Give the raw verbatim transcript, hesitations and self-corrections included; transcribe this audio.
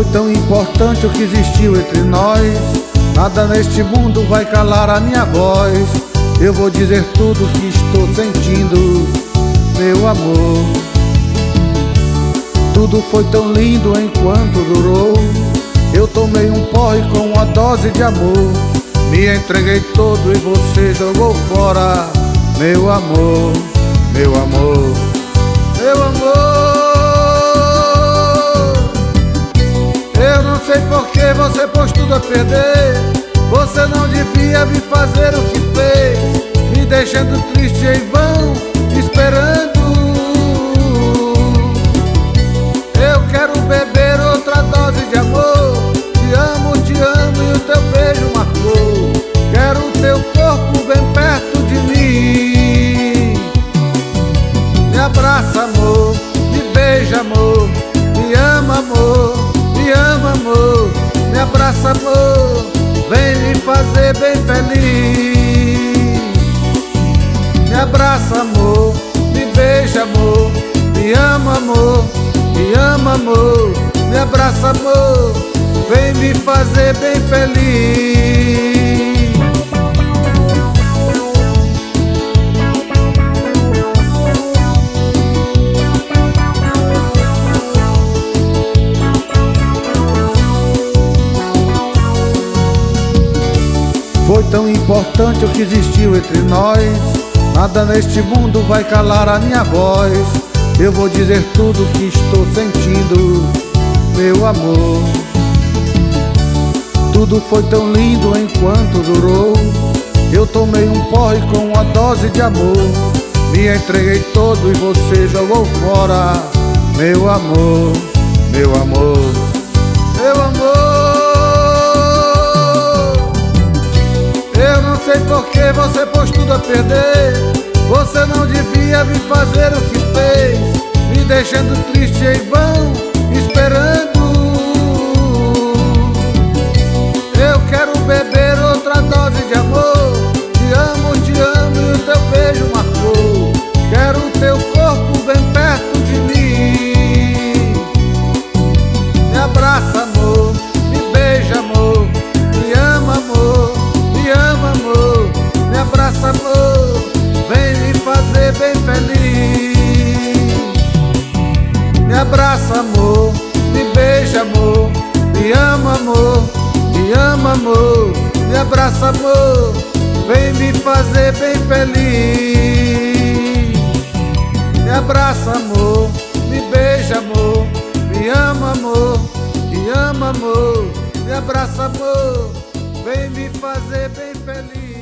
Foi tão importante o que existiu entre nós. Nada neste mundo vai calar a minha voz. Eu vou dizer tudo o que estou sentindo, meu amor. Tudo foi tão lindo enquanto durou. Eu tomei um porre com uma dose de amor. Me entreguei todo e você jogou fora, meu amor, meu amor, meu amor. Eu não sei por que você pôs tudo a perder. Você não devia me fazer o que fez, me deixando triste em vão, esperando. Eu quero beber outra dose de amor. Te amo, te amo e o teu beijo marcou. Quero o teu corpo bem perto de mim. Me abraça, amor, me beija, amor. Me ama, amor, me ama, amor. Me abraça, amor, vem me fazer bem feliz. Me abraça, amor, me beija, amor. Me ama, amor, me ama, amor. Me abraça, amor, vem me fazer bem feliz. Foi tão importante o que existiu entre nós. Nada neste mundo vai calar a minha voz. Eu vou dizer tudo o que estou sentindo, meu amor. Tudo foi tão lindo enquanto durou. Eu tomei um porre com uma dose de amor. Me entreguei todo e você jogou fora, meu amor, meu amor, meu amor. Eu não sei por que você pôs tudo a perder. Você não devia me fazer o que fez, me deixando triste em vão, esperando. Eu quero beber outra dose de amor. Te amo, te amo e o teu beijo marcou. Quero o teu corpo bem perto de mim. Me abraça, amor, me beija, amor. Me ama, amor, me ama, amor. Me abraça, amor, vem me fazer bem feliz. Me abraça, amor, me beija, amor. Me ama, amor, me ama, amor. Me abraça, amor, vem me fazer bem feliz. Me abraça, amor, me beija, amor. Me ama, amor, me ama, amor. Me abraça, amor, vem me fazer bem feliz.